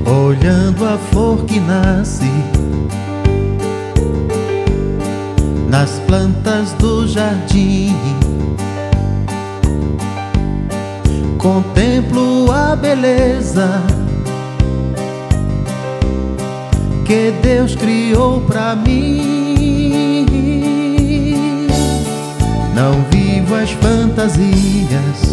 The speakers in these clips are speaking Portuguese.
olhando a flor que nasce nas plantas do jardim. Contemplo a beleza que Deus criou pra mim. Não vivo as fantasias,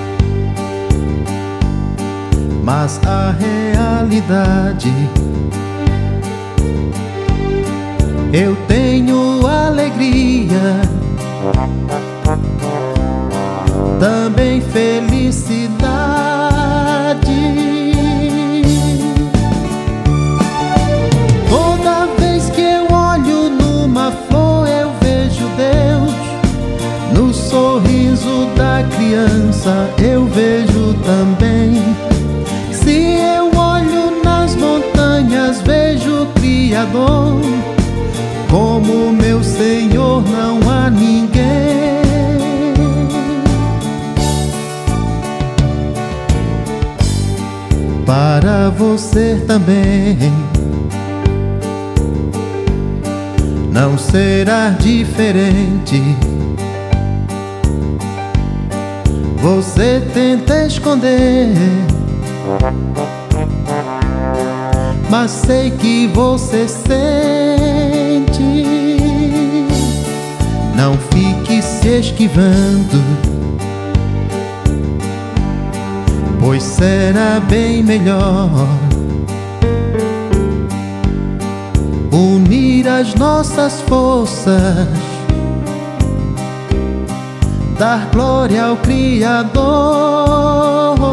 mas a realidade. Eu tenho alegria, também felicidade. Toda vez que eu olho numa flor, eu vejo Deus. No sorriso da criança, eu vejo também. Se eu olho nas montanhas, vejo o Criador. Como meu Senhor não há ninguém. Para você também não será diferente. Você tenta esconder, mas sei que você sente. Não fique se esquivando, pois será bem melhor unir as nossas forças, dar glória ao Criador.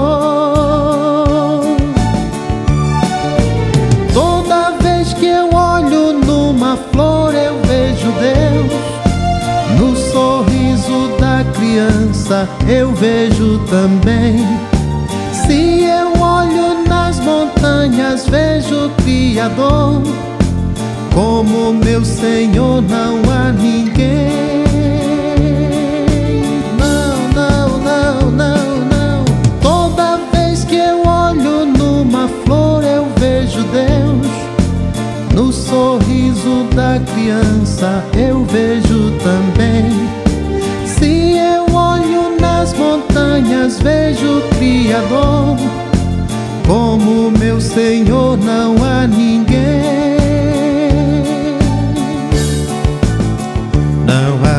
Toda vez que eu olho numa flor, eu vejo Deus. No sorriso da criança, eu vejo também. Se eu olho nas montanhas, vejo o Criador. Como meu Senhor não há ninguém. Não, não, não, não, não. Toda vez que eu olho numa flor, eu vejo Deus. No sorriso da criança, eu vejo também. Se eu olho nas montanhas, vejo o Criador. Como meu Senhor não há ninguém. Não há